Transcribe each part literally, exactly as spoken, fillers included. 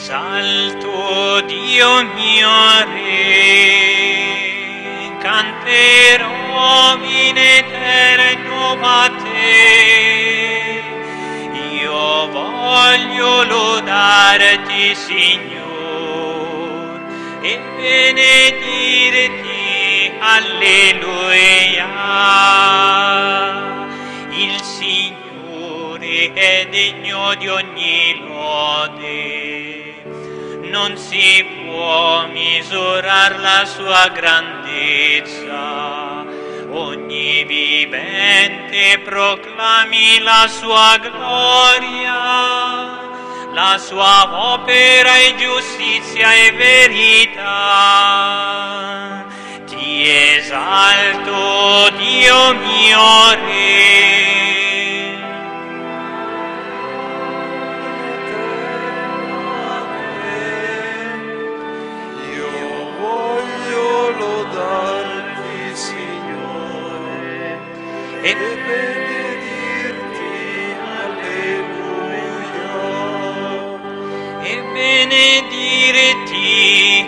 esalto Dio mio Re, canterò in eterno a te. Io voglio lodarti, Signor, e benedirti, alleluia. Il Signore è degno di ogni lode, non si può misurare la sua grandezza. Ogni vivente proclami la sua gloria, la sua opera è giustizia e verità. Ti esalto, Dio mio Re. Io voglio lodarti, Signore, e benedirti, alleluia. E benedirti,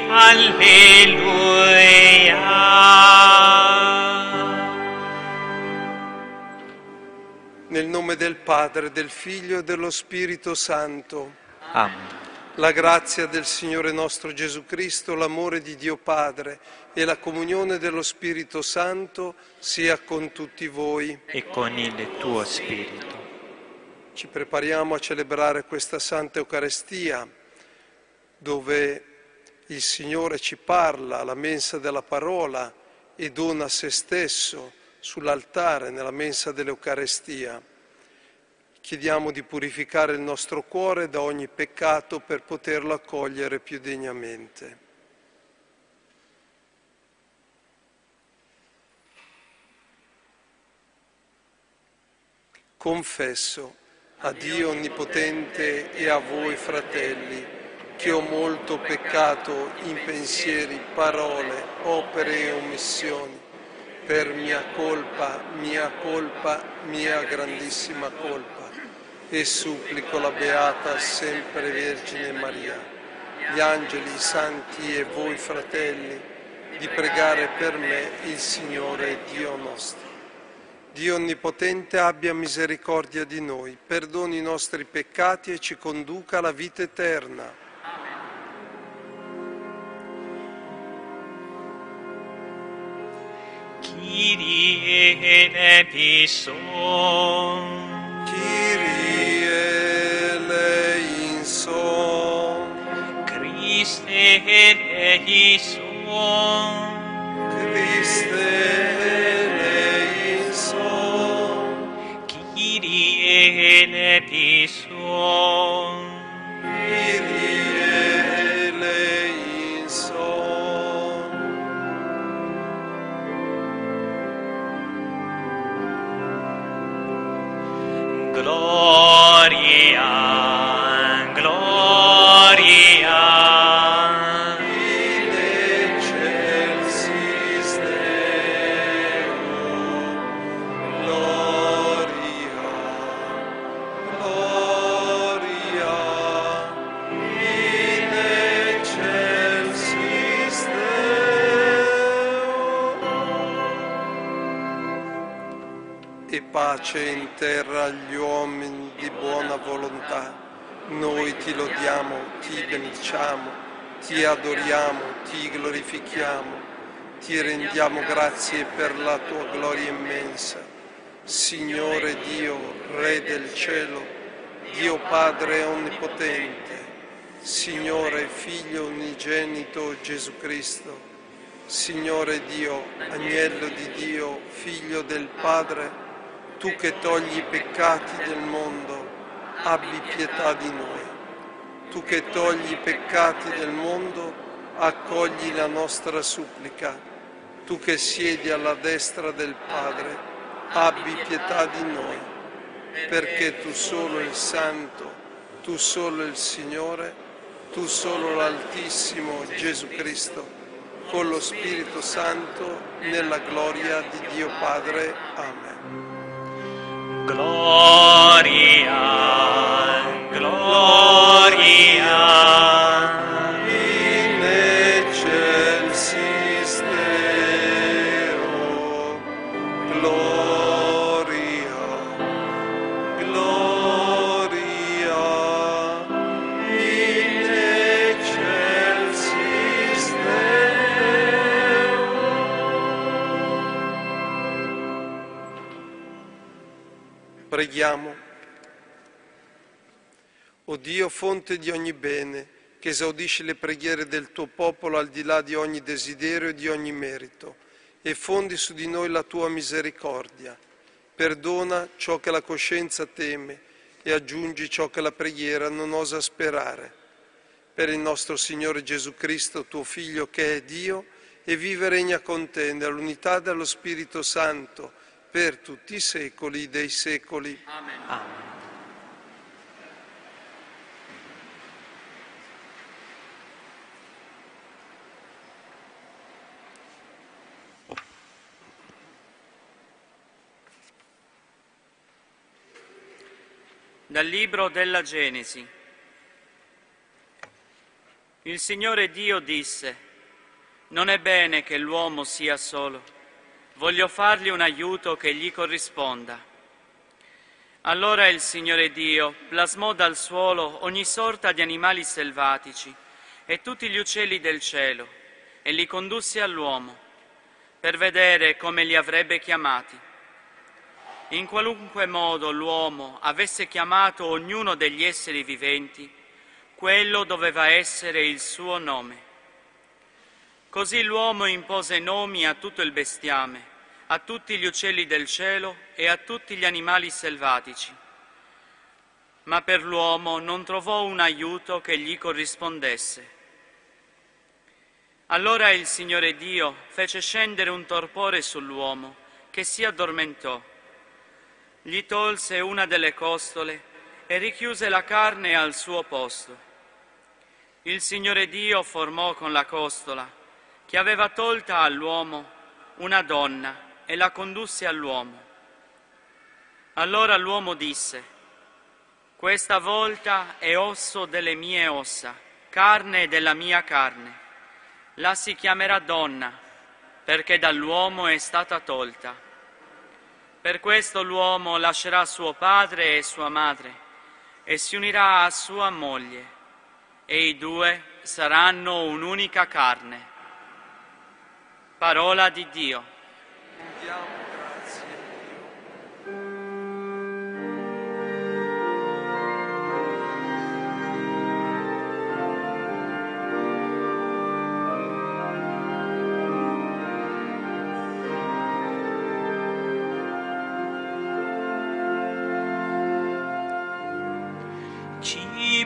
alleluia. Nel nome del Padre, del Figlio e dello Spirito Santo. Amen. La grazia del Signore nostro Gesù Cristo, l'amore di Dio Padre e la comunione dello Spirito Santo sia con tutti voi. E con il tuo spirito. Ci prepariamo a celebrare questa Santa Eucaristia, dove il Signore ci parla alla mensa della parola e dona se stesso sull'altare nella mensa dell'Eucaristia. Chiediamo di purificare il nostro cuore da ogni peccato per poterlo accogliere più degnamente. Confesso a Dio Onnipotente e a voi, fratelli, che ho molto peccato in pensieri, parole, opere e omissioni, per mia colpa, mia colpa, mia grandissima colpa. E supplico la Beata sempre Vergine Maria, gli angeli, i santi e voi, fratelli, di pregare per me il Signore Dio nostro. Dio Onnipotente abbia misericordia di noi, perdoni i nostri peccati e ci conduca alla vita eterna. Kyrie eleison. Kyrie eleison. Christe eleison. Christe eleison. Kyrie eleison. Kyrie eleison. Gloria, gloria. In excelsis Deo. Gloria, gloria. In excelsis Deo. E pace in terra agli uomini di buona volontà. Noi ti lodiamo, ti benediciamo, ti adoriamo, ti glorifichiamo, ti rendiamo grazie per la tua gloria immensa. Signore Dio, Re del cielo, Dio Padre Onnipotente, Signore Figlio unigenito Gesù Cristo, Signore Dio, Agnello di Dio, Figlio del Padre, tu che togli i peccati del mondo, abbi pietà di noi. Tu che togli i peccati del mondo, accogli la nostra supplica. Tu che siedi alla destra del Padre, abbi pietà di noi, perché tu solo il Santo, tu solo il Signore, tu solo l'Altissimo Gesù Cristo, con lo Spirito Santo, nella gloria di Dio Padre. Amen. Gloria, gloria. Preghiamo. O Dio, fonte di ogni bene, che esaudisci le preghiere del tuo popolo al di là di ogni desiderio e di ogni merito, e fondi su di noi la tua misericordia. Perdona ciò che la coscienza teme e aggiungi ciò che la preghiera non osa sperare. Per il nostro Signore Gesù Cristo, tuo Figlio, che è Dio, e vive e regna con te nell'unità dello Spirito Santo, per tutti i secoli dei secoli. Amen. Amen. Dal libro della Genesi. Il Signore Dio disse: non è bene che l'uomo sia solo, voglio fargli un aiuto che gli corrisponda. Allora il Signore Dio plasmò dal suolo ogni sorta di animali selvatici e tutti gli uccelli del cielo e li condusse all'uomo per vedere come li avrebbe chiamati. In qualunque modo l'uomo avesse chiamato ognuno degli esseri viventi, quello doveva essere il suo nome. Così l'uomo impose nomi a tutto il bestiame, a tutti gli uccelli del cielo e a tutti gli animali selvatici. Ma per l'uomo non trovò un aiuto che gli corrispondesse. Allora il Signore Dio fece scendere un torpore sull'uomo, che si addormentò. Gli tolse una delle costole e richiuse la carne al suo posto. Il Signore Dio formò con la costola, che aveva tolta all'uomo, una donna e la condusse all'uomo. Allora l'uomo disse: questa volta è osso delle mie ossa, carne della mia carne. La si chiamerà donna, perché dall'uomo è stata tolta. Per questo l'uomo lascerà suo padre e sua madre e si unirà a sua moglie, e i due saranno un'unica carne. Parola di Dio. Diamo grazie a Dio. Ci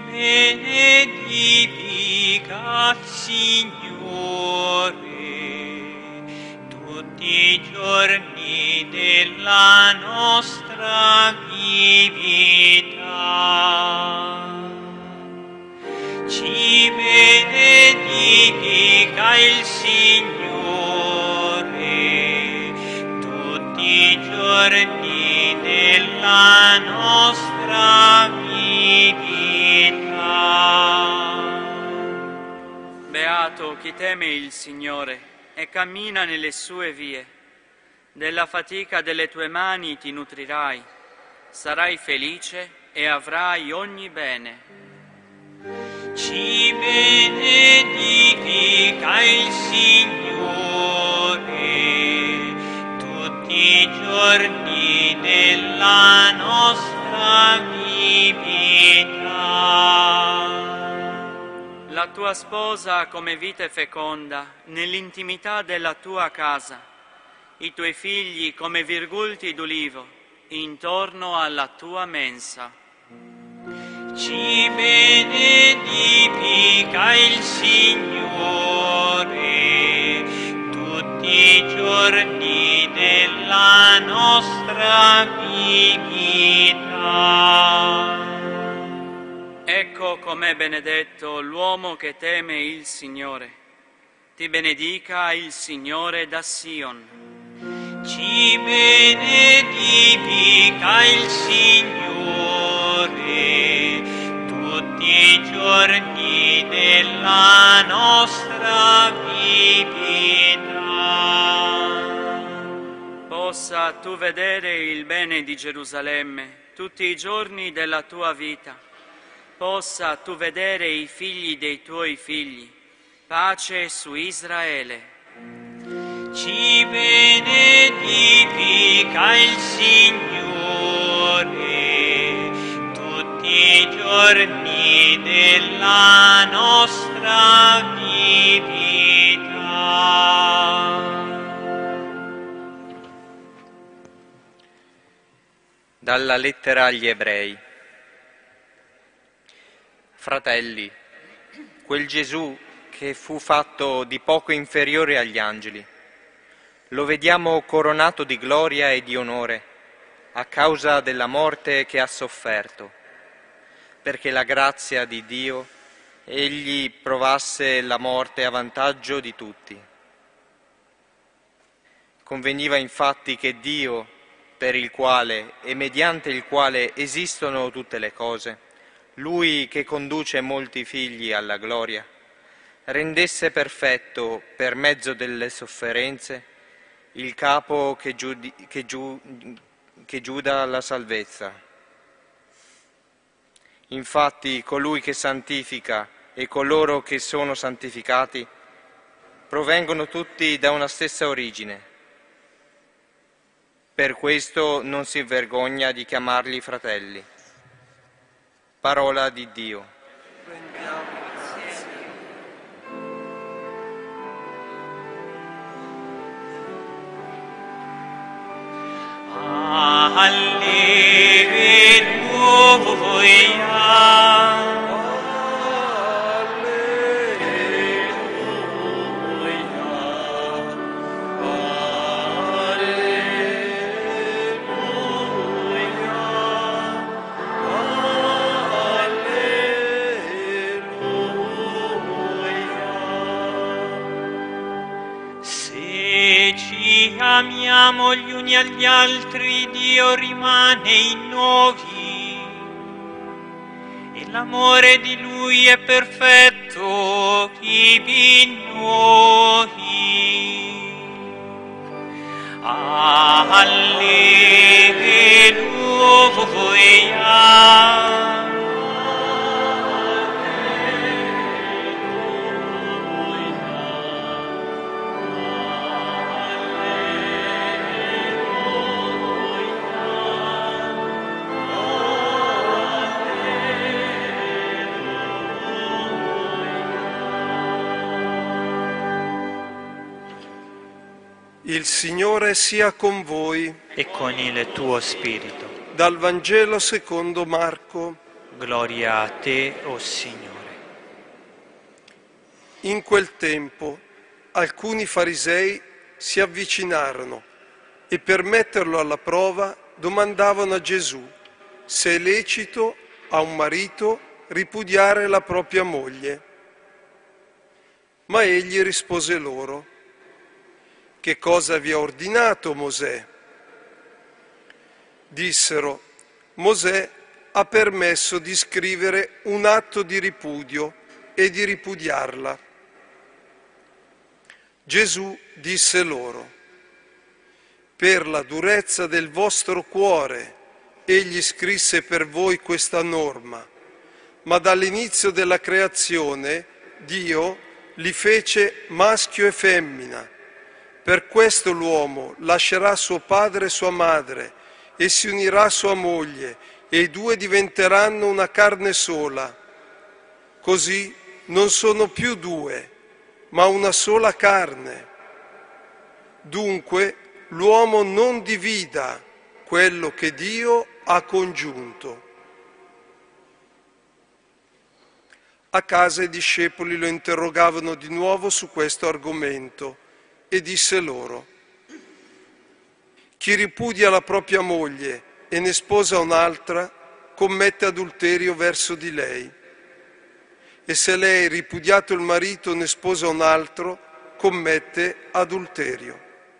benedicat Signore tutti i giorni della nostra vita. Ci benedica il Signore tutti i giorni della nostra vita. Beato chi teme il Signore e cammina nelle sue vie. Della fatica delle tue mani ti nutrirai, sarai felice e avrai ogni bene. Ci benedica il Signore tutti i giorni della nostra vita. La tua sposa come vite feconda nell'intimità della tua casa, i tuoi figli come virgulti d'ulivo intorno alla tua mensa. Ci benedica il Signore tutti i giorni della nostra vita. Ecco com'è benedetto l'uomo che teme il Signore. Ti benedica il Signore da Sion. Ci benedica il Signore tutti i giorni della nostra vita. Possa tu vedere il bene di Gerusalemme tutti i giorni della tua vita. Possa tu vedere i figli dei tuoi figli. Pace su Israele. Ci benedica il Signore i giorni della nostra vita. Dalla lettera agli Ebrei. Fratelli, quel Gesù che fu fatto di poco inferiore agli angeli, lo vediamo coronato di gloria e di onore a causa della morte che ha sofferto, perché la grazia di Dio egli provasse la morte a vantaggio di tutti. Conveniva infatti che Dio, per il quale e mediante il quale esistono tutte le cose, Lui che conduce molti figli alla gloria, rendesse perfetto per mezzo delle sofferenze il capo che, giudi, che, giu, che giuda la salvezza. Infatti colui che santifica e coloro che sono santificati provengono tutti da una stessa origine. Per questo non si vergogna di chiamarli fratelli. Parola di Dio. Alleluia. Amiamo gli uni agli altri, Dio rimane in noi e l'amore di Lui è perfetto in noi. Alleluia. Il Signore sia con voi. E con il tuo spirito. Dal Vangelo secondo Marco. Gloria a te, o Signore. In quel tempo alcuni farisei si avvicinarono e per metterlo alla prova domandavano a Gesù se è lecito a un marito ripudiare la propria moglie. Ma egli rispose loro: che cosa vi ha ordinato Mosè? Dissero: Mosè ha permesso di scrivere un atto di ripudio e di ripudiarla. Gesù disse loro: per la durezza del vostro cuore egli scrisse per voi questa norma, ma dall'inizio della creazione Dio li fece maschio e femmina. Per questo l'uomo lascerà suo padre e sua madre e si unirà a sua moglie e i due diventeranno una carne sola. Così non sono più due, ma una sola carne. Dunque l'uomo non divida quello che Dio ha congiunto. A casa i discepoli lo interrogavano di nuovo su questo argomento. E disse loro: chi ripudia la propria moglie e ne sposa un'altra commette adulterio verso di lei. E se lei, ripudiato il marito, ne sposa un altro, commette adulterio.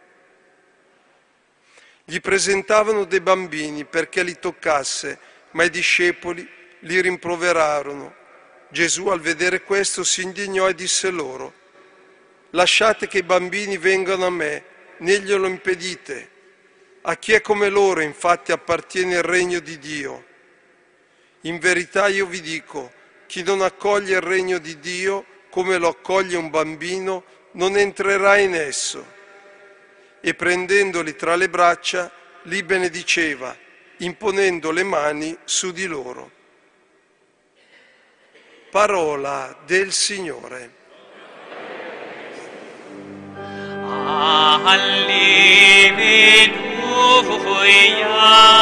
Gli presentavano dei bambini perché li toccasse, ma i discepoli li rimproverarono. Gesù, al vedere questo, si indignò e disse loro: lasciate che i bambini vengano a me, né glielo impedite. A chi è come loro, infatti, appartiene il regno di Dio. In verità io vi dico, chi non accoglie il regno di Dio come lo accoglie un bambino, non entrerà in esso. E prendendoli tra le braccia, li benediceva, imponendo le mani su di loro. Parola del Signore. Alleluia,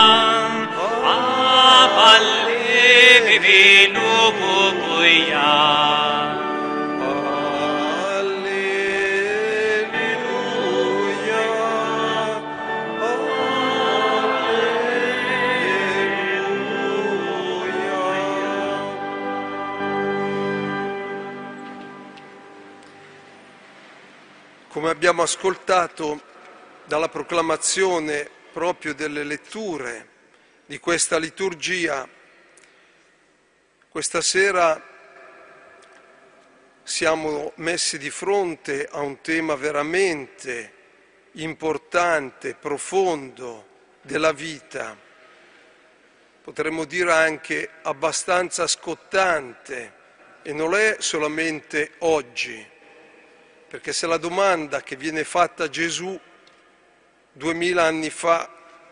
alleluia. Come abbiamo ascoltato dalla proclamazione proprio delle letture di questa liturgia, questa sera siamo messi di fronte a un tema veramente importante, profondo della vita, potremmo dire anche abbastanza scottante, e non è solamente oggi. Perché se la domanda che viene fatta a Gesù duemila anni fa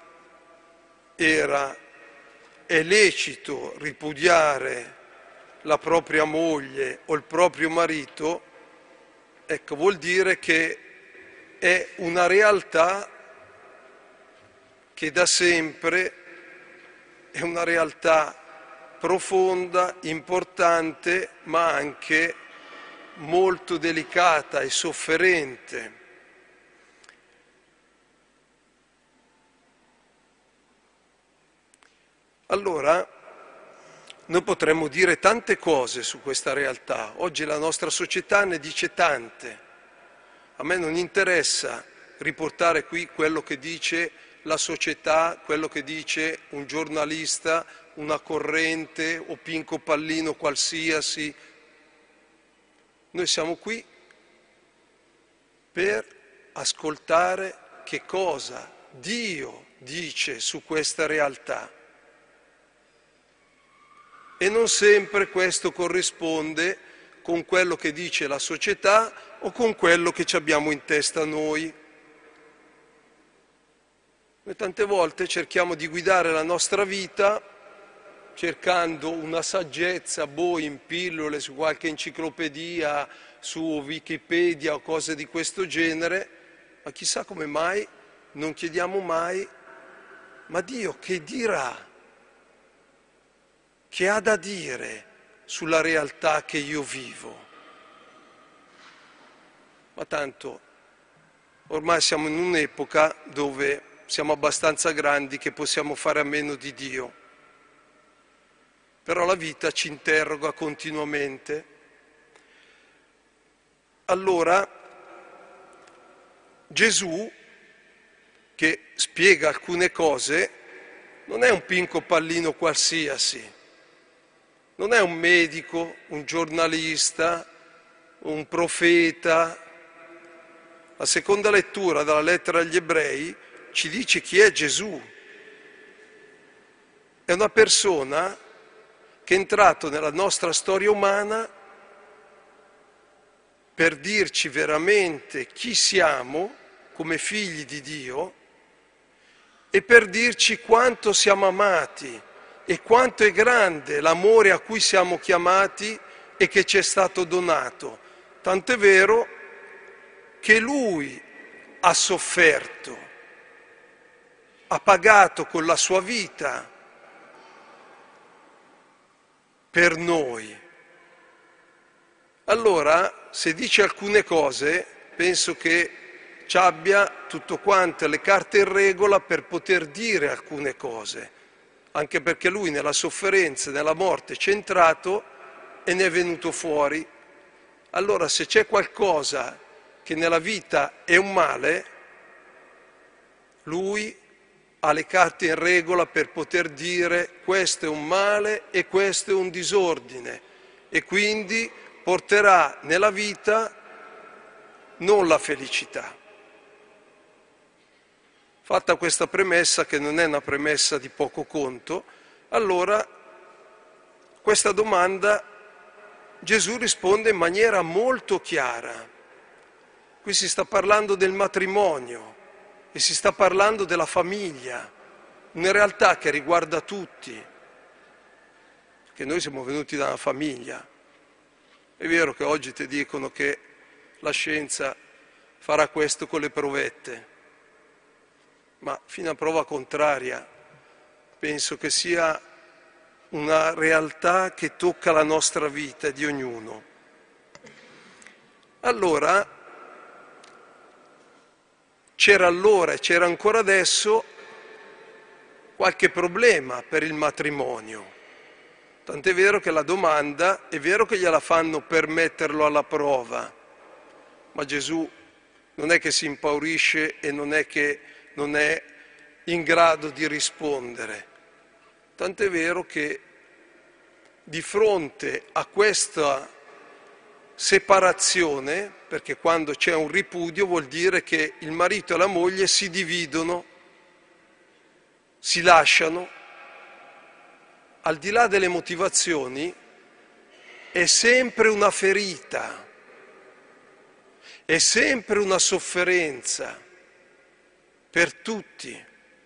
era: è lecito ripudiare la propria moglie o il proprio marito, ecco, vuol dire che è una realtà che da sempre è una realtà profonda, importante, ma anche molto delicata e sofferente. Allora, noi potremmo dire tante cose su questa realtà. Oggi la nostra società ne dice tante. A me non interessa riportare qui quello che dice la società, quello che dice un giornalista, una corrente o Pinco Pallino qualsiasi. Noi siamo qui per ascoltare che cosa Dio dice su questa realtà. E non sempre questo corrisponde con quello che dice la società o con quello che ci abbiamo in testa noi. Noi tante volte cerchiamo di guidare la nostra vita cercando una saggezza, boh, in pillole, su qualche enciclopedia, su Wikipedia o cose di questo genere, ma chissà come mai non chiediamo mai: ma Dio che dirà? Che ha da dire sulla realtà che io vivo? Ma tanto, ormai siamo in un'epoca dove siamo abbastanza grandi che possiamo fare a meno di Dio. Però la vita ci interroga continuamente. Allora, Gesù, che spiega alcune cose, non è un Pinco Pallino qualsiasi, non è un medico, un giornalista, un profeta. La seconda lettura della lettera agli Ebrei ci dice chi è Gesù. È una persona che è entrato nella nostra storia umana per dirci veramente chi siamo come figli di Dio e per dirci quanto siamo amati e quanto è grande l'amore a cui siamo chiamati e che ci è stato donato. Tant'è vero che Lui ha sofferto, ha pagato con la sua vita per noi. Allora, se dice alcune cose, penso che ci abbia tutto quanto le carte in regola per poter dire alcune cose, anche perché lui nella sofferenza e nella morte c'è entrato e ne è venuto fuori. Allora, se c'è qualcosa che nella vita è un male, lui ha le carte in regola per poter dire questo è un male e questo è un disordine, e quindi porterà nella vita non la felicità. Fatta questa premessa, che non è una premessa di poco conto, allora questa domanda Gesù risponde in maniera molto chiara. Qui si sta parlando del matrimonio e si sta parlando della famiglia, una realtà che riguarda tutti, perché noi siamo venuti da una famiglia, È vero che oggi ti dicono che la scienza farà questo con le provette, ma fino a prova contraria penso che sia una realtà che tocca la nostra vita di ognuno. Allora, c'era allora e c'era ancora adesso qualche problema per il matrimonio. Tant'è vero che la domanda, è vero che gliela fanno per metterlo alla prova, ma Gesù non è che si impaurisce e non è che non è in grado di rispondere. Tant'è vero che di fronte a questa separazione, perché quando c'è un ripudio vuol dire che il marito e la moglie si dividono, si lasciano, al di là delle motivazioni, è sempre una ferita, è sempre una sofferenza per tutti,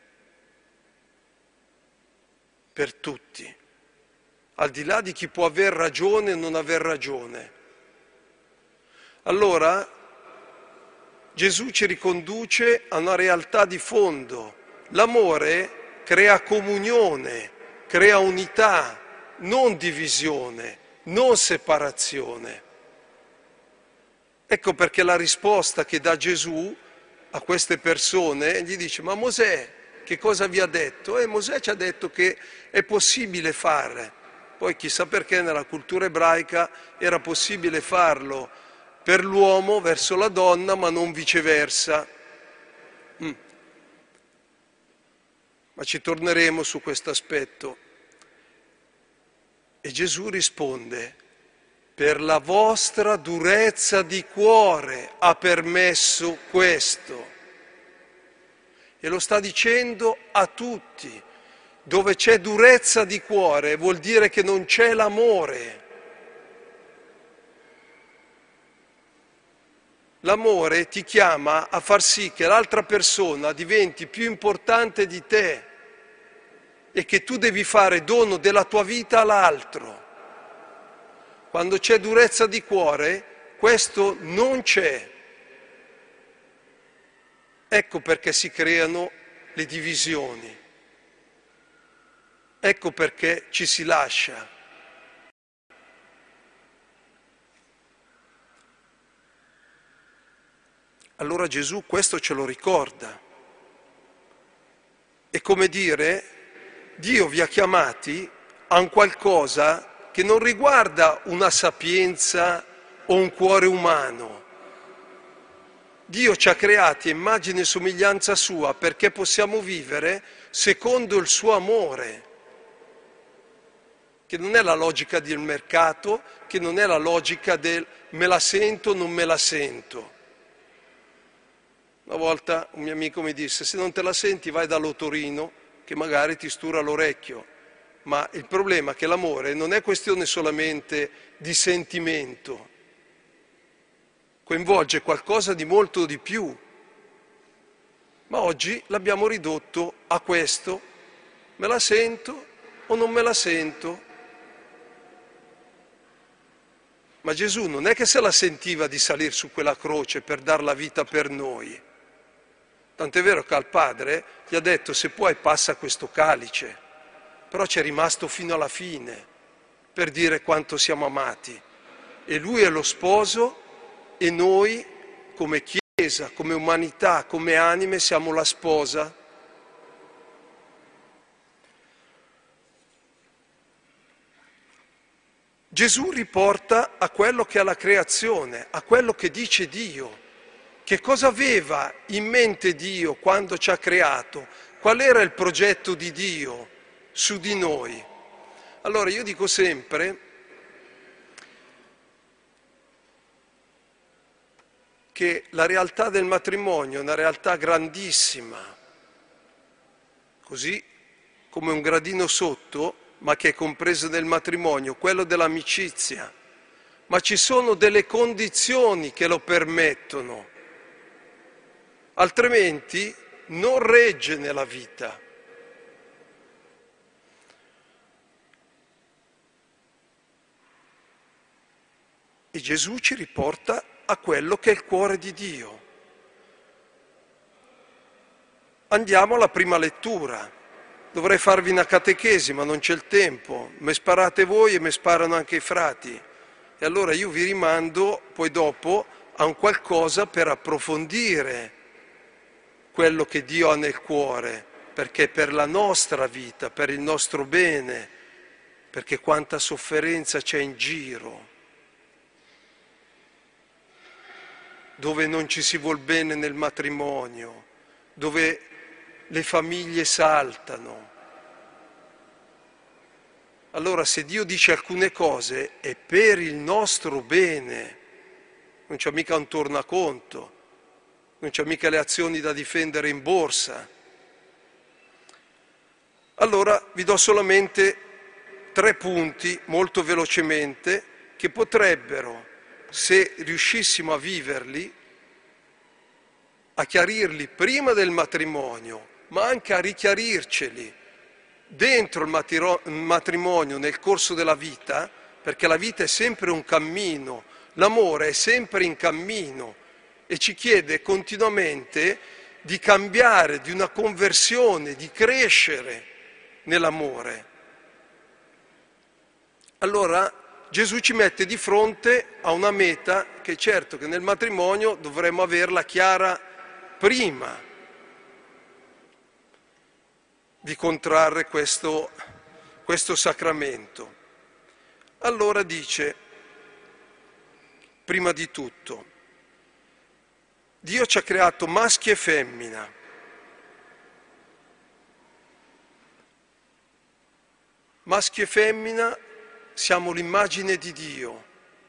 per tutti, al di là di chi può aver ragione o non aver ragione. Allora Gesù ci riconduce a una realtà di fondo. L'amore crea comunione, crea unità, non divisione, non separazione. Ecco perché la risposta che dà Gesù a queste persone, gli dice: ma Mosè che cosa vi ha detto? E Mosè ci ha detto che è possibile fare. Poi chissà perché nella cultura ebraica era possibile farlo per l'uomo verso la donna, ma non viceversa. Mm. Ma ci torneremo su questo aspetto. E Gesù risponde: per la vostra durezza di cuore ha permesso questo. E lo sta dicendo a tutti. Dove c'è durezza di cuore vuol dire che non c'è l'amore. L'amore ti chiama a far sì che l'altra persona diventi più importante di te e che tu devi fare dono della tua vita all'altro. Quando c'è durezza di cuore, questo non c'è. Ecco perché si creano le divisioni. Ecco perché ci si lascia. Allora Gesù questo ce lo ricorda. È come dire: Dio vi ha chiamati a un qualcosa che non riguarda una sapienza o un cuore umano. Dio ci ha creati a immagine e somiglianza sua perché possiamo vivere secondo il suo amore, che non è la logica del mercato, che non è la logica del me la sento o non me la sento. Una volta un mio amico mi disse: se non te la senti vai dall'otorino che magari ti stura l'orecchio. Ma il problema è che l'amore non è questione solamente di sentimento, coinvolge qualcosa di molto di più. Ma oggi l'abbiamo ridotto a questo: me la sento o non me la sento. Ma Gesù non è che se la sentiva di salire su quella croce per dar la vita per noi. Tant'è vero che al Padre gli ha detto: se puoi passa questo calice. Però c'è rimasto fino alla fine per dire quanto siamo amati. E lui è lo sposo e noi come Chiesa, come umanità, come anime siamo la sposa. Gesù riporta a quello che è la creazione, a quello che dice Dio. Che cosa aveva in mente Dio quando ci ha creato? Qual era il progetto di Dio su di noi? Allora io dico sempre che la realtà del matrimonio è una realtà grandissima, così come un gradino sotto, ma che è compreso nel matrimonio, quello dell'amicizia. Ma ci sono delle condizioni che lo permettono, altrimenti non regge nella vita. E Gesù ci riporta a quello che è il cuore di Dio. Andiamo alla prima lettura. Dovrei farvi una catechesi, ma non c'è il tempo. Me sparate voi e me sparano anche i frati. E allora io vi rimando poi dopo a un qualcosa per approfondire quello che Dio ha nel cuore, perché è per la nostra vita, per il nostro bene, perché quanta sofferenza c'è in giro, dove non ci si vuol bene nel matrimonio, dove le famiglie saltano. Allora se Dio dice alcune cose è per il nostro bene, non c'è mica un tornaconto, non c'è mica le azioni da difendere in borsa. Allora vi do solamente tre punti molto velocemente che potrebbero, se riuscissimo a viverli, a chiarirli prima del matrimonio, ma anche a richiarirceli dentro il matrimonio nel corso della vita, perché la vita è sempre un cammino, l'amore è sempre in cammino e ci chiede continuamente di cambiare, di una conversione, di crescere nell'amore. Allora Gesù ci mette di fronte a una meta che certo che nel matrimonio dovremmo averla chiara prima di contrarre questo, questo sacramento. Allora dice, prima di tutto, Dio ci ha creato maschi e femmina. Maschi e femmina siamo l'immagine di Dio.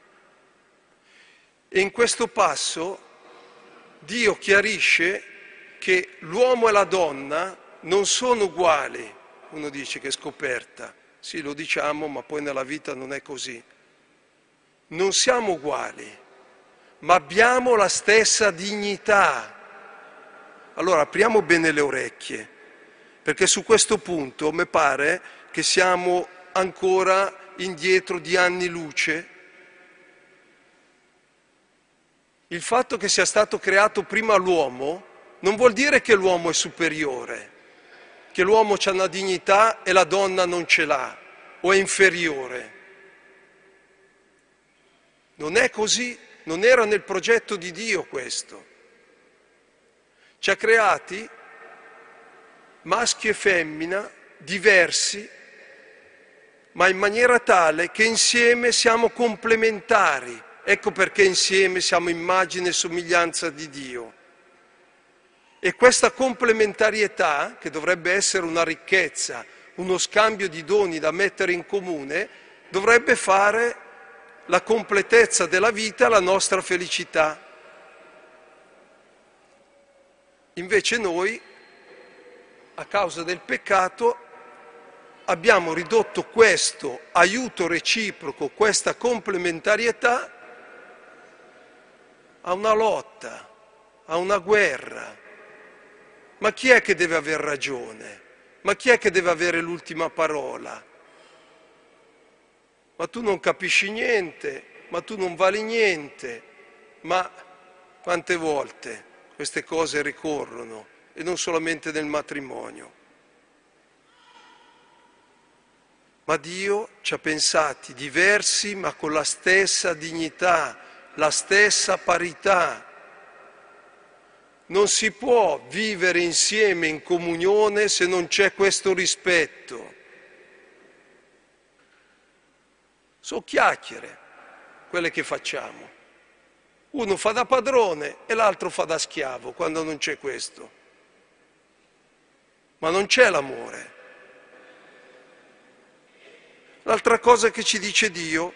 E in questo passo Dio chiarisce che l'uomo e la donna non sono uguali. Uno dice che è scoperta. Sì, lo diciamo, ma poi nella vita non è così. Non siamo uguali, ma abbiamo la stessa dignità. Allora apriamo bene le orecchie, perché su questo punto mi pare che siamo ancora indietro di anni luce. Il fatto che sia stato creato prima l'uomo non vuol dire che l'uomo è superiore, che l'uomo ha una dignità e la donna non ce l'ha, o è inferiore. Non è così, non era nel progetto di Dio questo. Ci ha creati maschi e femmina diversi, ma in maniera tale che insieme siamo complementari. Ecco perché insieme siamo immagine e somiglianza di Dio. E questa complementarietà, che dovrebbe essere una ricchezza, uno scambio di doni da mettere in comune, dovrebbe fare la completezza della vita, la nostra felicità. Invece noi, a causa del peccato, abbiamo ridotto questo aiuto reciproco, questa complementarietà, a una lotta, a una guerra. Ma chi è che deve aver ragione? Ma chi è che deve avere l'ultima parola? Ma tu non capisci niente, ma tu non vali niente. Ma quante volte queste cose ricorrono, e non solamente nel matrimonio. Ma Dio ci ha pensati diversi, ma con la stessa dignità, la stessa parità. Non si può vivere insieme in comunione se non c'è questo rispetto. Sono chiacchiere quelle che facciamo. Uno fa da padrone e l'altro fa da schiavo quando non c'è questo. Ma non c'è l'amore. L'altra cosa che ci dice Dio,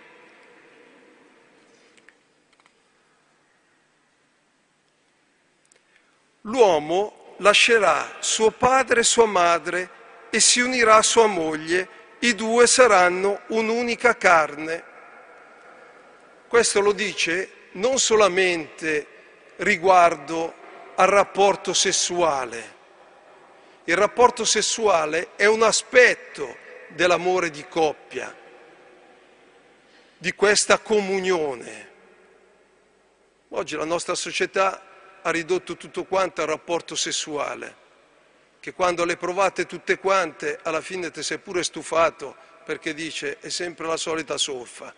l'uomo lascerà suo padre e sua madre e si unirà a sua moglie, i due saranno un'unica carne. Questo lo dice non solamente riguardo al rapporto sessuale. Il rapporto sessuale è un aspetto dell'amore di coppia. di questa comunione. Oggi la nostra società ha ridotto tutto quanto al rapporto sessuale, che quando le provate tutte quante alla fine ti sei pure stufato perché dice è sempre la solita solfa.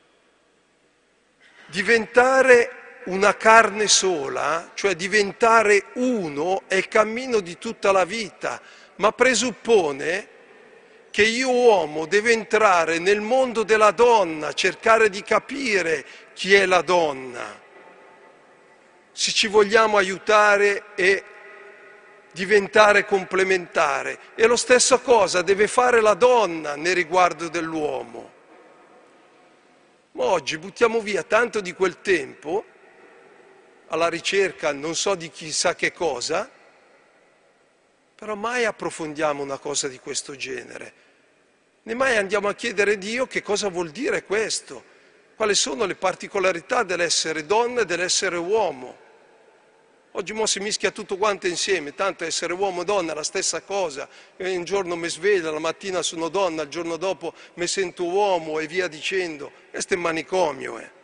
Diventare una carne sola, cioè diventare uno, è il cammino di tutta la vita, ma presuppone che io uomo devo entrare nel mondo della donna, cercare di capire chi è la donna, se ci vogliamo aiutare e diventare complementare. E lo stesso cosa deve fare la donna nel riguardo dell'uomo. Ma oggi buttiamo via tanto di quel tempo alla ricerca non so di chissà che cosa, però mai approfondiamo una cosa di questo genere. Né mai andiamo a chiedere a Dio che cosa vuol dire questo, quali sono le particolarità dell'essere donna e dell'essere uomo. Oggi mo si mischia tutto quanto insieme, tanto essere uomo e donna è la stessa cosa. Un giorno mi sveglio, la mattina sono donna, il giorno dopo mi sento uomo e via dicendo. Questo è manicomio. Eh.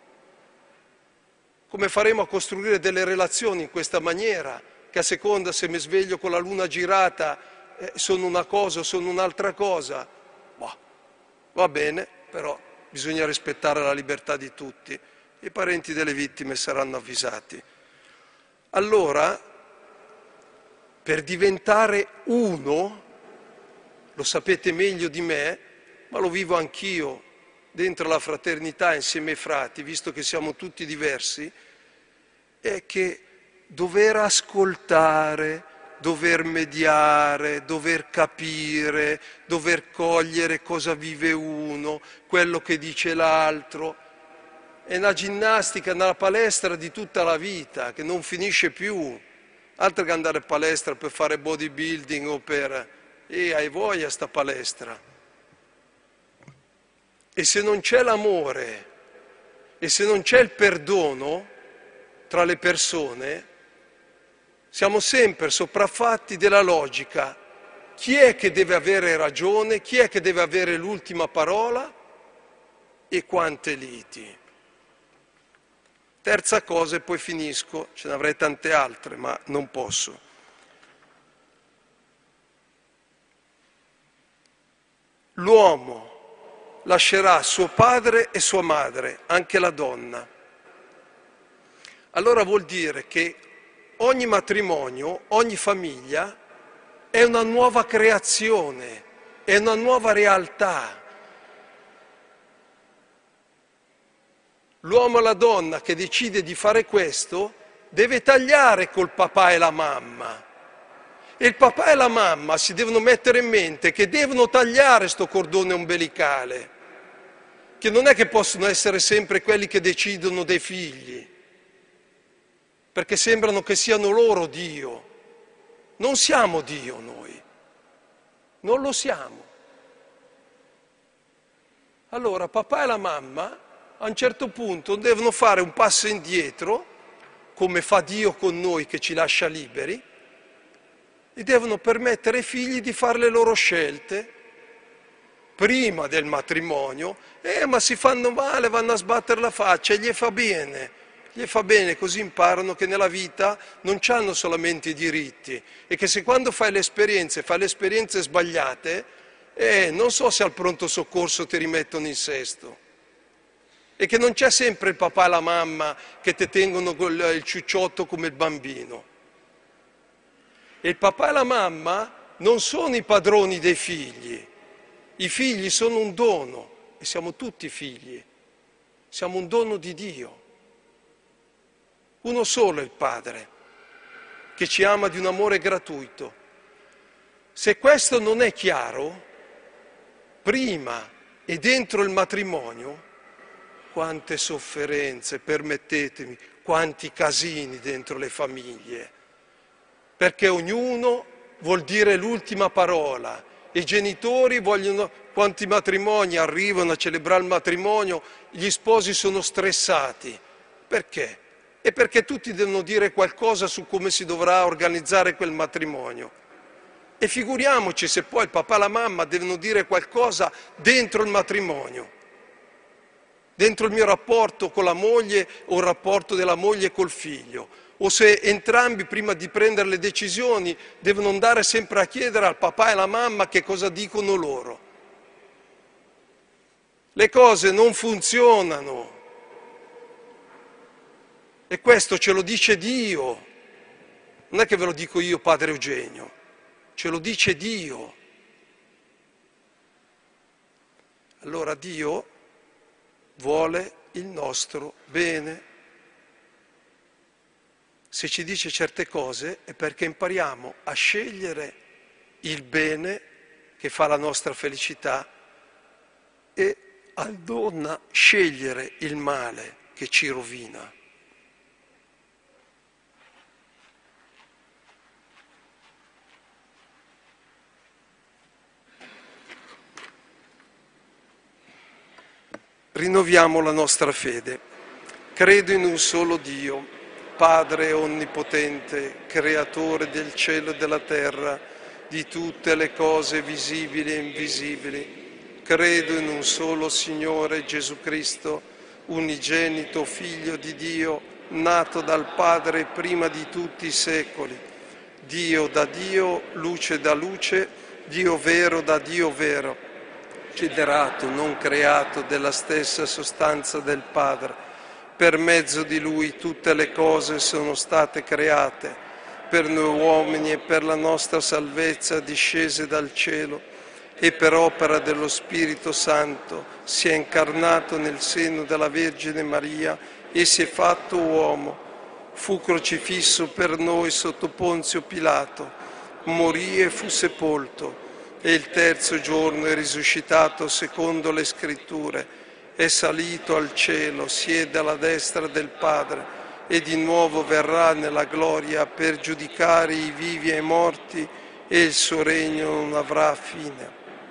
Come faremo a costruire delle relazioni in questa maniera, che a seconda se mi sveglio con la luna girata eh, sono una cosa o sono un'altra cosa? Boh, va bene, però bisogna rispettare la libertà di tutti. I parenti delle vittime saranno avvisati. Allora, per diventare uno, lo sapete meglio di me, ma lo vivo anch'io dentro la fraternità insieme ai frati, visto che siamo tutti diversi, è che dover ascoltare, dover mediare, dover capire, dover cogliere cosa vive uno, quello che dice l'altro, è una ginnastica nella palestra di tutta la vita, che non finisce più. Altro che andare in palestra per fare bodybuilding o per... E hai voglia sta palestra. E se non c'è l'amore, e se non c'è il perdono tra le persone, siamo sempre sopraffatti della logica. Chi è che deve avere ragione? Chi è che deve avere l'ultima parola? E quante liti. Terza cosa e poi finisco, ce ne avrei tante altre, ma non posso. L'uomo lascerà suo padre e sua madre, anche la donna. Allora vuol dire che ogni matrimonio, ogni famiglia è una nuova creazione, è una nuova realtà. L'uomo e la donna che decide di fare questo deve tagliare col papà e la mamma. E il papà e la mamma si devono mettere in mente che devono tagliare sto cordone ombelicale, che non è che possono essere sempre quelli che decidono dei figli, perché sembrano che siano loro Dio. Non siamo Dio noi, non lo siamo. Allora papà e la mamma a un certo punto devono fare un passo indietro, come fa Dio con noi che ci lascia liberi, e devono permettere ai figli di fare le loro scelte prima del matrimonio. Eh, ma si fanno male, vanno a sbattere la faccia, e gli fa bene, gli fa bene, così imparano che nella vita non c'hanno solamente i diritti e che se quando fai le esperienze, fai le esperienze sbagliate, eh, non so se al pronto soccorso ti rimettono in sesto. E che non c'è sempre il papà e la mamma che ti tengono il ciucciotto come il bambino. E il papà e la mamma non sono i padroni dei figli. I figli sono un dono e siamo tutti figli. Siamo un dono di Dio. Uno solo è il Padre, che ci ama di un amore gratuito. Se questo non è chiaro, prima e dentro il matrimonio, quante sofferenze, permettetemi, quanti casini dentro le famiglie, perché ognuno vuol dire l'ultima parola. I genitori vogliono, quanti matrimoni arrivano a celebrare il matrimonio, gli sposi sono stressati. Perché? E perché tutti devono dire qualcosa su come si dovrà organizzare quel matrimonio. E figuriamoci se poi il papà e la mamma devono dire qualcosa dentro il matrimonio. dentro il mio rapporto con la moglie o il rapporto della moglie col figlio, o se entrambi prima di prendere le decisioni devono andare sempre a chiedere al papà e alla mamma che cosa dicono loro. Le cose non funzionano e questo ce lo dice Dio, non è che ve lo dico io, padre Eugenio, ce lo dice Dio. Allora Dio vuole il nostro bene. Se ci dice certe cose è perché impariamo a scegliere il bene che fa la nostra felicità e a non scegliere il male che ci rovina. Rinnoviamo la nostra fede. Credo in un solo Dio, Padre onnipotente, creatore del cielo e della terra, di tutte le cose visibili e invisibili. Credo in un solo Signore Gesù Cristo, unigenito Figlio di Dio, nato dal Padre prima di tutti i secoli. Dio da Dio, luce da luce, Dio vero da Dio vero. Generato, non creato, della stessa sostanza del Padre. Per mezzo di Lui tutte le cose sono state create, per noi uomini e per la nostra salvezza discese dal cielo, e per opera dello Spirito Santo si è incarnato nel seno della Vergine Maria e si è fatto uomo. Fu crocifisso per noi sotto Ponzio Pilato, morì e fu sepolto, e il terzo giorno è risuscitato secondo le Scritture, è salito al cielo, siede alla destra del Padre e di nuovo verrà nella gloria per giudicare i vivi e i morti, e il suo regno non avrà fine.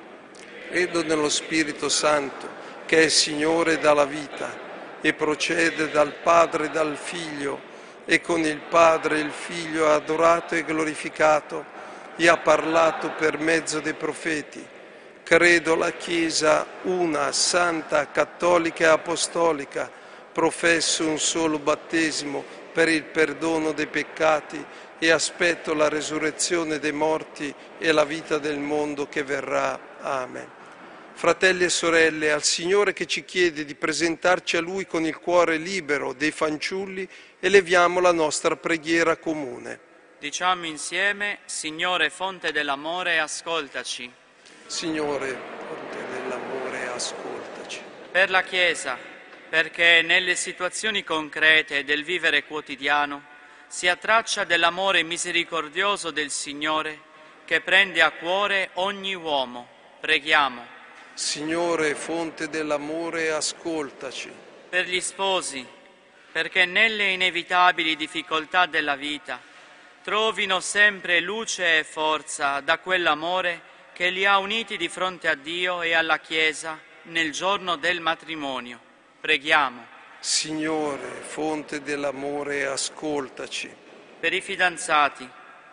Credo nello Spirito Santo, che è Signore dalla vita e procede dal Padre e dal Figlio, e con il Padre e il Figlio è adorato e glorificato, e ha parlato per mezzo dei profeti. Credo alla Chiesa una, santa, cattolica e apostolica, professo un solo battesimo per il perdono dei peccati e aspetto la resurrezione dei morti e la vita del mondo che verrà. Amen. Fratelli e sorelle, al Signore che ci chiede di presentarci a Lui con il cuore libero dei fanciulli, eleviamo la nostra preghiera comune. Diciamo insieme: Signore, fonte dell'amore, ascoltaci. Signore, fonte dell'amore, ascoltaci. Per la Chiesa, perché nelle situazioni concrete del vivere quotidiano sia traccia dell'amore misericordioso del Signore che prende a cuore ogni uomo. Preghiamo. Signore, fonte dell'amore, ascoltaci. Per gli sposi, perché nelle inevitabili difficoltà della vita trovino sempre luce e forza da quell'amore che li ha uniti di fronte a Dio e alla Chiesa nel giorno del matrimonio. Preghiamo. Signore, fonte dell'amore, ascoltaci. Per i fidanzati,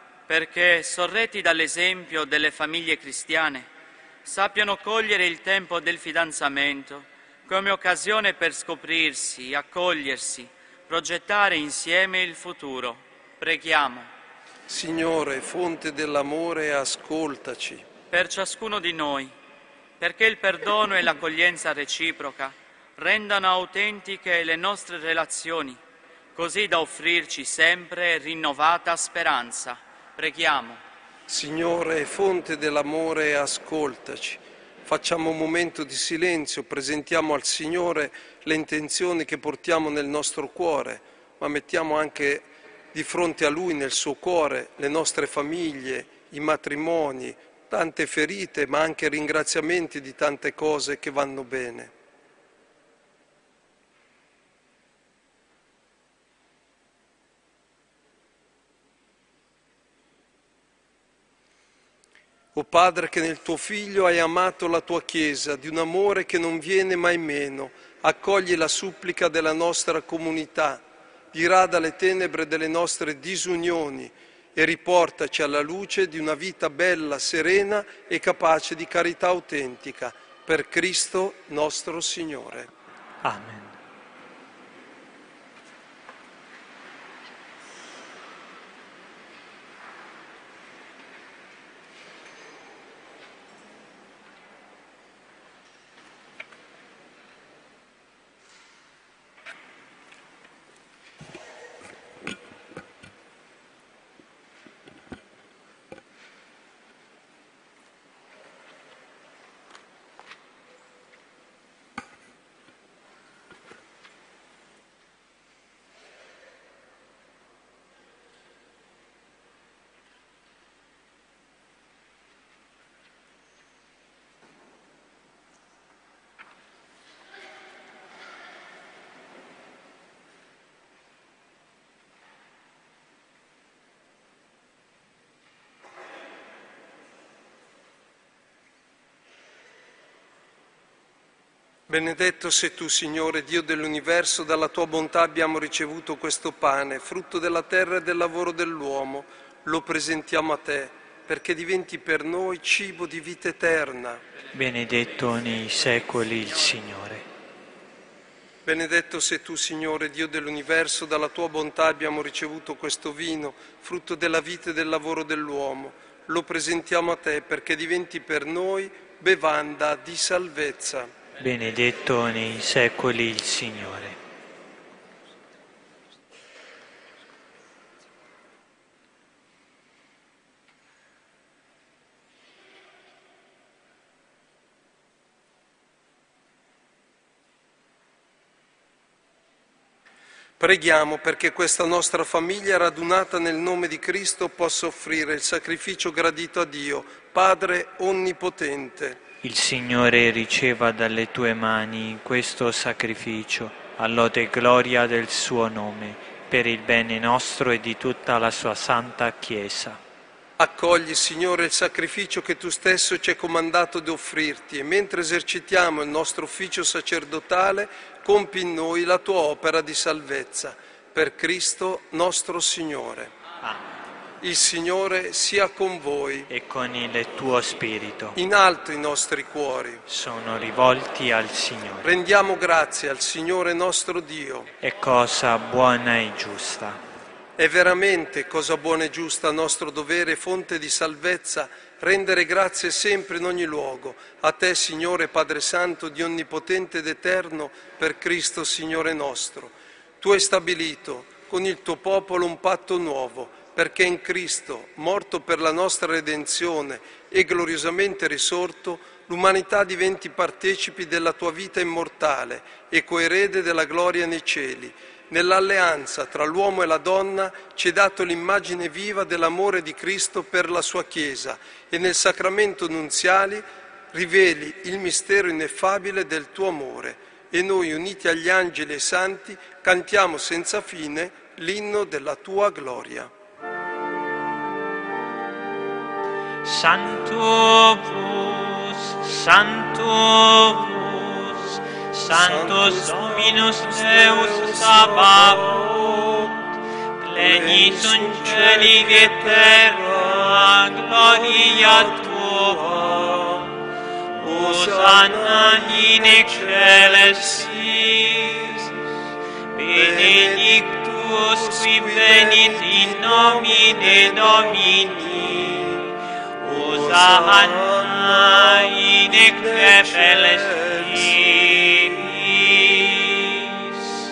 perché sorretti dall'esempio delle famiglie cristiane, sappiano cogliere il tempo del fidanzamento come occasione per scoprirsi, accogliersi, progettare insieme il futuro. Preghiamo. Signore, fonte dell'amore, ascoltaci. Per ciascuno di noi, perché il perdono e l'accoglienza reciproca rendano autentiche le nostre relazioni, così da offrirci sempre rinnovata speranza. Preghiamo. Signore, fonte dell'amore, ascoltaci. Facciamo un momento di silenzio, presentiamo al Signore le intenzioni che portiamo nel nostro cuore, ma mettiamo anche di fronte a Lui, nel suo cuore, le nostre famiglie, i matrimoni, tante ferite, ma anche ringraziamenti di tante cose che vanno bene. O Padre, che nel tuo Figlio hai amato la tua Chiesa di un amore che non viene mai meno, accogli la supplica della nostra comunità, dirada le tenebre delle nostre disunioni e riportaci alla luce di una vita bella, serena e capace di carità autentica, per Cristo nostro Signore. Amen. Benedetto sei tu, Signore, Dio dell'universo, dalla tua bontà abbiamo ricevuto questo pane, frutto della terra e del lavoro dell'uomo. Lo presentiamo a te, perché diventi per noi cibo di vita eterna. Benedetto nei secoli il Signore. Benedetto sei tu, Signore, Dio dell'universo, dalla tua bontà abbiamo ricevuto questo vino, frutto della vita e del lavoro dell'uomo. Lo presentiamo a te, perché diventi per noi bevanda di salvezza. Benedetto nei secoli il Signore. Preghiamo perché questa nostra famiglia radunata nel nome di Cristo possa offrire il sacrificio gradito a Dio, Padre Onnipotente. Il Signore riceva dalle tue mani questo sacrificio, a lode e gloria del suo nome, per il bene nostro e di tutta la sua santa Chiesa. Accogli, Signore, il sacrificio che tu stesso ci hai comandato di offrirti e mentre esercitiamo il nostro ufficio sacerdotale, compi in noi la tua opera di salvezza. Per Cristo nostro Signore. Amen. Il Signore sia con voi. E con il tuo spirito. In alto i nostri cuori. Sono rivolti al Signore. Rendiamo grazie al Signore nostro Dio. È cosa buona e giusta. È veramente cosa buona e giusta, nostro dovere e fonte di salvezza, rendere grazie sempre in ogni luogo. A te, Signore Padre Santo, Dio Onnipotente ed Eterno, per Cristo Signore nostro. Tu hai stabilito con il tuo popolo un patto nuovo, perché in Cristo, morto per la nostra redenzione e gloriosamente risorto, l'umanità diventi partecipi della tua vita immortale e coerede della gloria nei cieli. Nell'alleanza tra l'uomo e la donna ci hai dato l'immagine viva dell'amore di Cristo per la sua Chiesa e nel sacramento nunziali riveli il mistero ineffabile del tuo amore e noi, uniti agli angeli e ai santi, cantiamo senza fine l'inno della tua gloria. Sanctus, Sanctus, Sanctus Dominus Deus Sabaoth, plenitum celi et terra, gloria tua, Hosanna in excelsis, benedictus qui venit in nomine Domini, Hosanna in excelsis.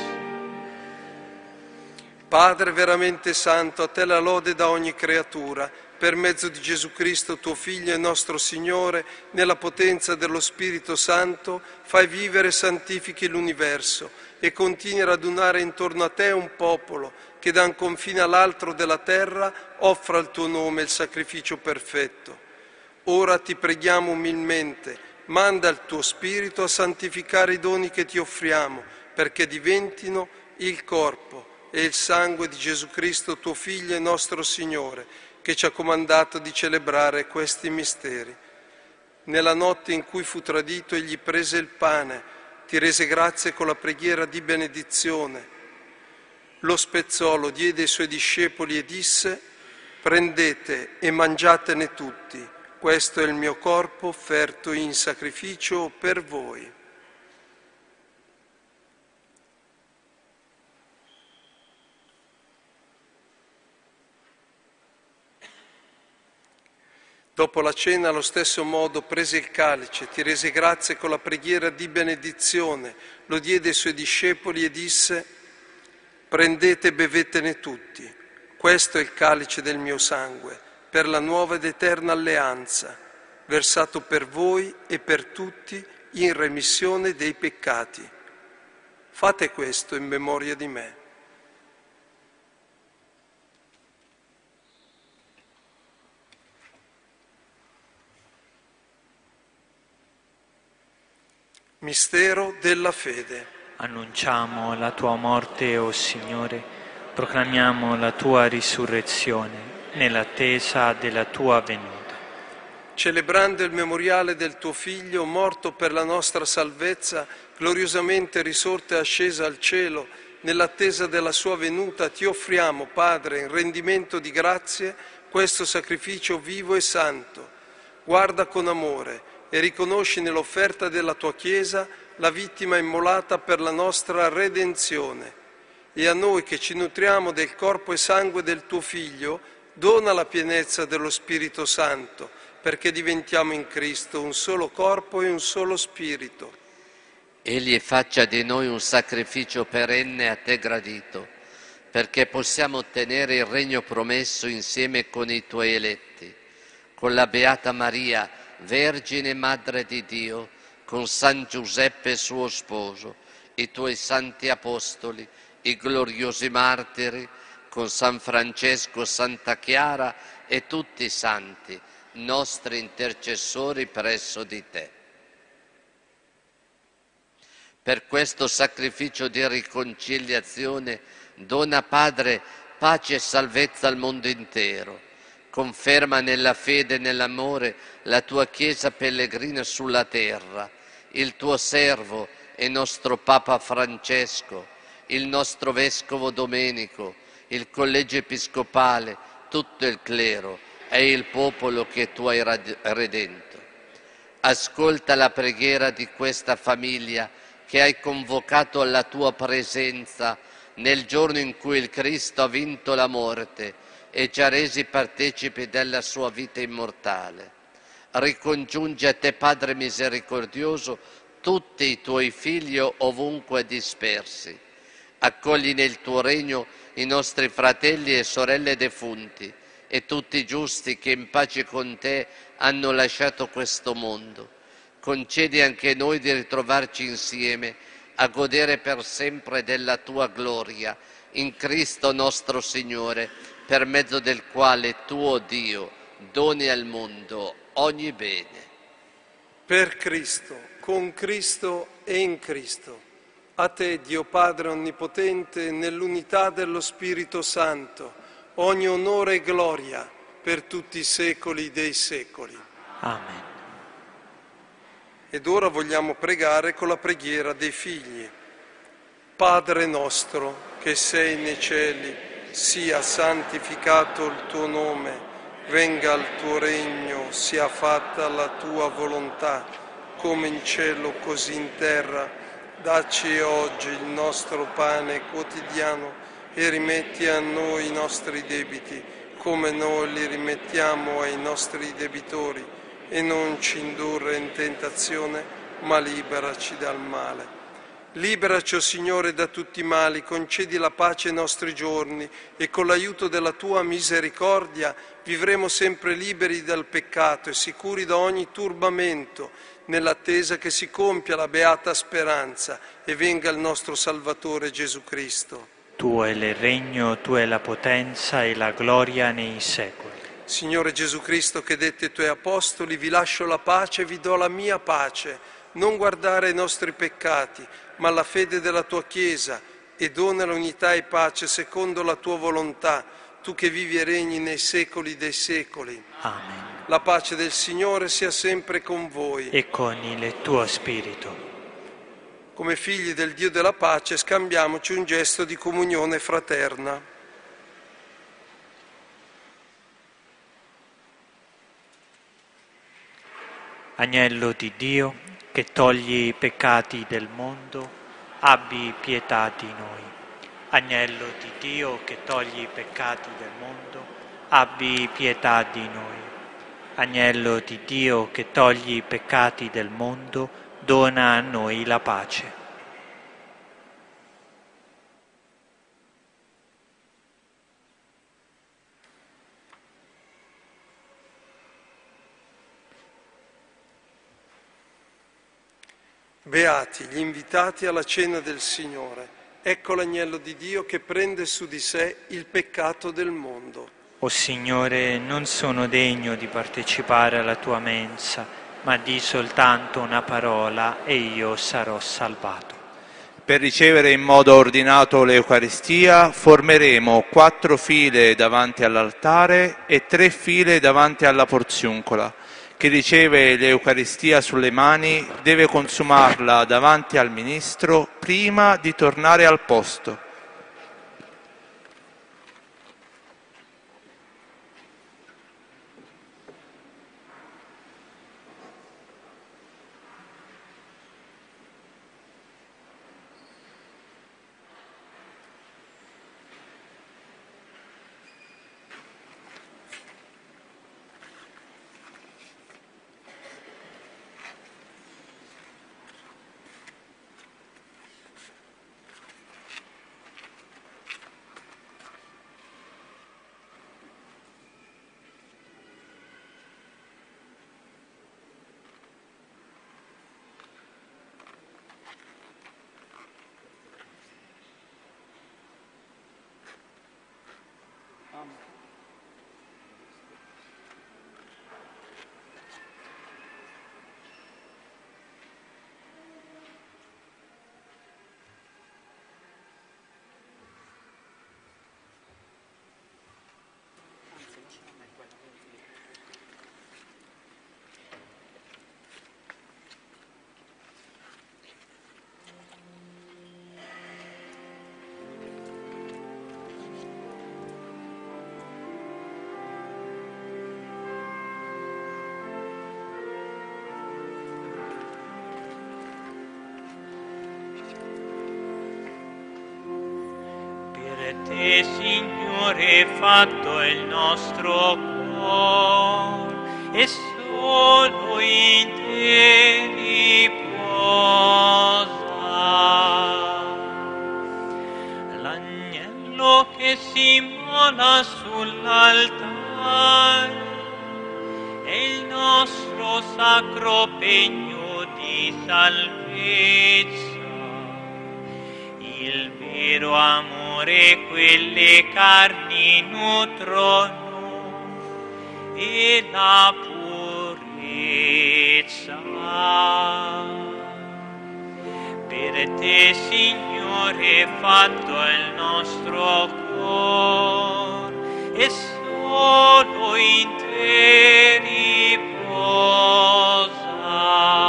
Padre veramente santo, a te la lode da ogni creatura, per mezzo di Gesù Cristo, tuo Figlio e nostro Signore, nella potenza dello Spirito Santo, fai vivere e santifichi l'universo e continui a radunare intorno a te un popolo che da un confine all'altro della terra offra al tuo nome il sacrificio perfetto. Ora ti preghiamo umilmente, manda il tuo Spirito a santificare i doni che ti offriamo, perché diventino il corpo e il sangue di Gesù Cristo, tuo Figlio e nostro Signore, che ci ha comandato di celebrare questi misteri. Nella notte in cui fu tradito, egli prese il pane, ti rese grazie con la preghiera di benedizione, lo spezzò, lo diede ai suoi discepoli e disse: prendete e mangiatene tutti, questo è il mio corpo offerto in sacrificio per voi. Dopo la cena, allo stesso modo, prese il calice, ti rese grazie con la preghiera di benedizione, lo diede ai suoi discepoli e disse: prendete e bevetene tutti, questo è il calice del mio sangue, per la nuova ed eterna alleanza, versato per voi e per tutti in remissione dei peccati. Fate questo in memoria di me. Mistero della fede. Annunciamo la tua morte, o Signore, proclamiamo la tua risurrezione nell'attesa della tua venuta. Celebrando il memoriale del tuo Figlio, morto per la nostra salvezza, gloriosamente risorto e asceso al cielo, nell'attesa della sua venuta, ti offriamo, Padre, in rendimento di grazie, questo sacrificio vivo e santo. Guarda con amore e riconosci nell'offerta della tua Chiesa la vittima immolata per la nostra redenzione. E a noi che ci nutriamo del corpo e sangue del tuo Figlio, dona la pienezza dello Spirito Santo, perché diventiamo in Cristo un solo corpo e un solo spirito. Egli faccia di noi un sacrificio perenne a te gradito, perché possiamo ottenere il regno promesso insieme con i tuoi eletti, con la Beata Maria, Vergine Madre di Dio, con San Giuseppe suo sposo, i tuoi santi apostoli, i gloriosi martiri, con San Francesco, Santa Chiara e tutti i santi, nostri intercessori presso di te. Per questo sacrificio di riconciliazione dona, Padre, pace e salvezza al mondo intero. Conferma nella fede e nell'amore la tua Chiesa pellegrina sulla terra, il tuo servo e nostro Papa Francesco, il nostro Vescovo Domenico, il Collegio Episcopale, tutto il clero e il popolo che tu hai redento. Ascolta la preghiera di questa famiglia che hai convocato alla tua presenza nel giorno in cui il Cristo ha vinto la morte e ci ha resi partecipi della sua vita immortale. Ricongiungi a te, Padre misericordioso, tutti i tuoi figli ovunque dispersi. Accogli nel tuo regno i nostri fratelli e sorelle defunti e tutti i giusti che in pace con te hanno lasciato questo mondo. Concedi anche noi di ritrovarci insieme a godere per sempre della tua gloria, in Cristo nostro Signore, per mezzo del quale tuo Dio doni al mondo ogni bene. Per Cristo, con Cristo e in Cristo, a te, Dio Padre Onnipotente, nell'unità dello Spirito Santo, ogni onore e gloria per tutti i secoli dei secoli. Amen. Ed ora vogliamo pregare con la preghiera dei figli. Padre nostro, che sei nei cieli, sia santificato il tuo nome, venga il tuo regno, sia fatta la tua volontà, come in cielo così in terra. Dacci oggi il nostro pane quotidiano e rimetti a noi i nostri debiti, come noi li rimettiamo ai nostri debitori, e non ci indurre in tentazione, ma liberaci dal male. Liberaci, o Signore, da tutti i mali, concedi la pace ai nostri giorni e con l'aiuto della tua misericordia vivremo sempre liberi dal peccato e sicuri da ogni turbamento, nell'attesa che si compia la beata speranza e venga il nostro Salvatore Gesù Cristo. Tuo è il regno, tua è la potenza e la gloria nei secoli. Signore Gesù Cristo, che dette ai tuoi apostoli: vi lascio la pace, vi do la mia pace, non guardare ai nostri peccati, ma alla fede della tua Chiesa, e dona l'unità e pace secondo la tua volontà, tu che vivi e regni nei secoli dei secoli. Amen. La pace del Signore sia sempre con voi. E con il tuo spirito. Come figli del Dio della pace, scambiamoci un gesto di comunione fraterna. Agnello di Dio, che togli i peccati del mondo, abbi pietà di noi. Agnello di Dio, che togli i peccati del mondo, abbi pietà di noi. Agnello di Dio che togli i peccati del mondo, dona a noi la pace. Beati gli invitati alla cena del Signore. Ecco l'agnello di Dio che prende su di sé il peccato del mondo. O Signore, non sono degno di partecipare alla tua mensa, ma di soltanto una parola e io sarò salvato. Per ricevere in modo ordinato l'Eucaristia formeremo quattro file davanti all'altare e tre file davanti alla porziuncola. Chi riceve l'Eucaristia sulle mani deve consumarla davanti al ministro prima di tornare al posto. Te, Signore, fatto il nostro cuore e solo in te riposa. L'agnello che si immola sull'altare è il nostro sacro pegno di salvezza. Il vero amore quelle carni nutrono e la purezza. Per te, Signore, fatto il nostro cuore e solo in te